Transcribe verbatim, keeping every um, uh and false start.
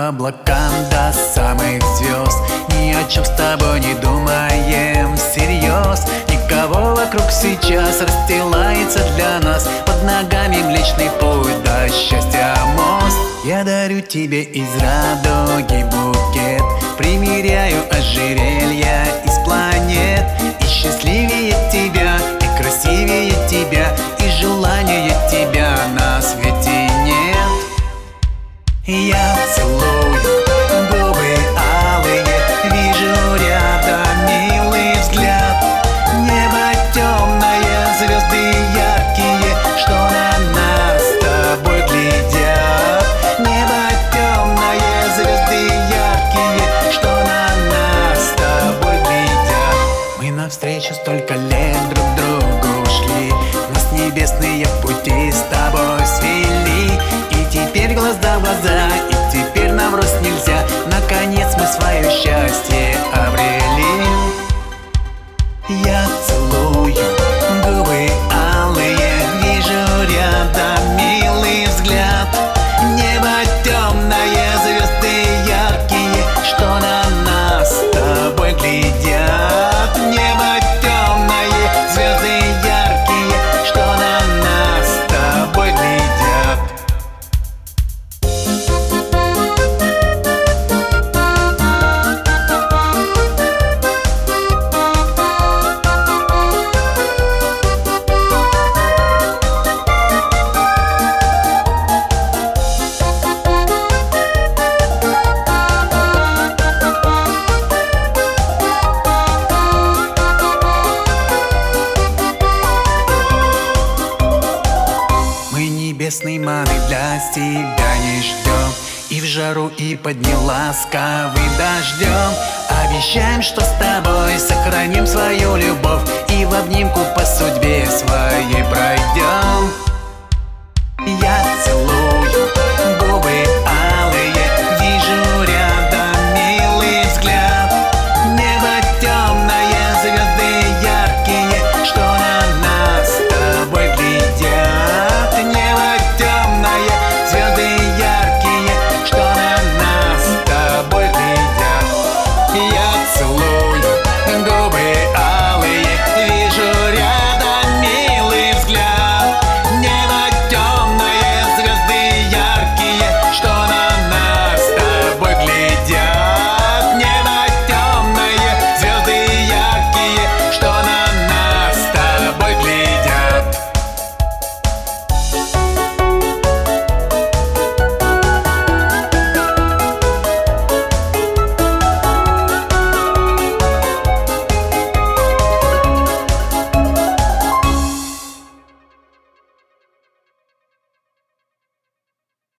облакам до самых звезд. Ни о чем с тобой не думаем всерьез. Никого вокруг сейчас расстилается для нас. Под ногами Млечный Путь до счастья мост. Я дарю тебе из радуги букет, примеряю ожерелья из планет. И счастливее тебя, и красивее тебя, и желания тебя на свете нет. Я целую губы алые, вижу рядом милый взгляд. Небо темное, звезды яркие, что на нас с тобой глядят. Небо темное, звезды яркие, что на нас с тобой глядят. Мы навстречу столько лет друг другу шли, нас небесные пути с тобой свели. И теперь глаз да глаза, и теперь наврать нельзя. Наконец мы свое счастье обрели. Я целую губы алые, вижу рядом милый взгляд. Небо темное, звезды яркие, что на нас с тобой глядят. Небо темное, звезды яркие, что на нас с тобой глядят. Небесной маны для тебя не ждем, и в жару, и под неласковым дождем. Обещаем, что с тобой сохраним свою любовь, и в обнимку по судьбе своей пройдем.